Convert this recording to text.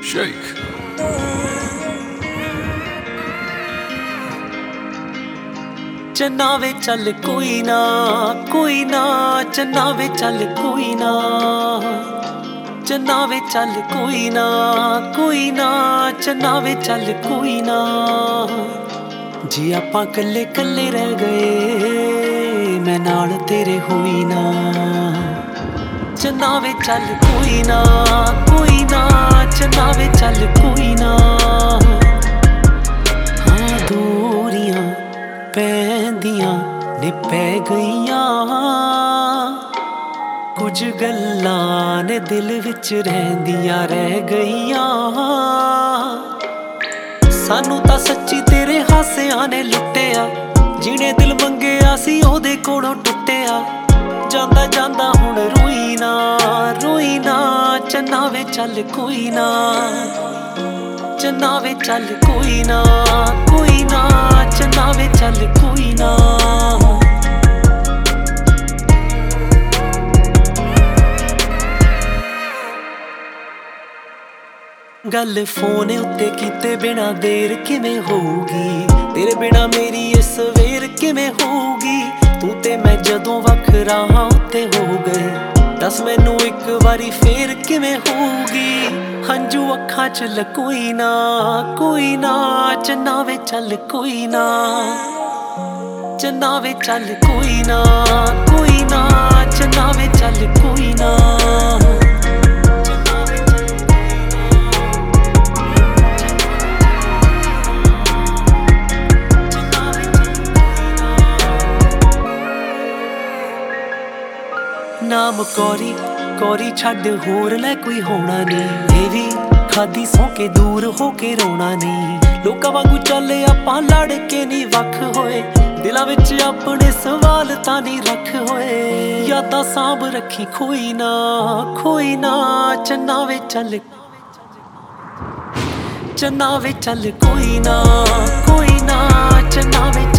Shake. चन्ना वे चल कोई ना चन्ना वे चल कोई ना चन्ना वे चल कोई ना चन्ना वे चल कोई ना जे आपां कल्ले कल्ले रह गए मैं नाल तेरे होई ना चन्ना वे चल कोई ना चन्ना वे चल कोई ना हाँ दूरियां पैंदियां ने पै गईयां कुछ गल्लां ने दिल विच रहिंदियां रह गईयां सानू तां सच्ची तेरे हासियां ने लुट्टिया जिहने दिल मंगिया सी ओहदे कोलों टुट्टिया जांदा जांदा हुण रोई ना चन्ना वे चल कोई ना चन्ना वे चल कोई ना चन्ना वे चल कोई ना गल फोन उत्ते कीते बिना देर किवें होऊगी तेरे बिना मेरी इस सवेर किवें होऊगी तू ते मैं जदों वखरा हां उत्ते हो गए दस मैनू एक वारी फेर किवें होऊगी हंजू अखां च लकोई ना चन्ना वे चल कोई ना चन्ना वे चल कोई ना चन्ना वे चल कोई ना नाम कौरी कौरी छड्ड होर लै कोई होना नहीं ये भी खादी सौ के दूर हो के रोना नहीं लोकां वांगू चल आपां लड़ के नहीं वख होए दिलां विच अपने सवाल तां नहीं रख होए यादां सांभ रखी खोई ना चन्ना वे चल कोई ना चन्ना वे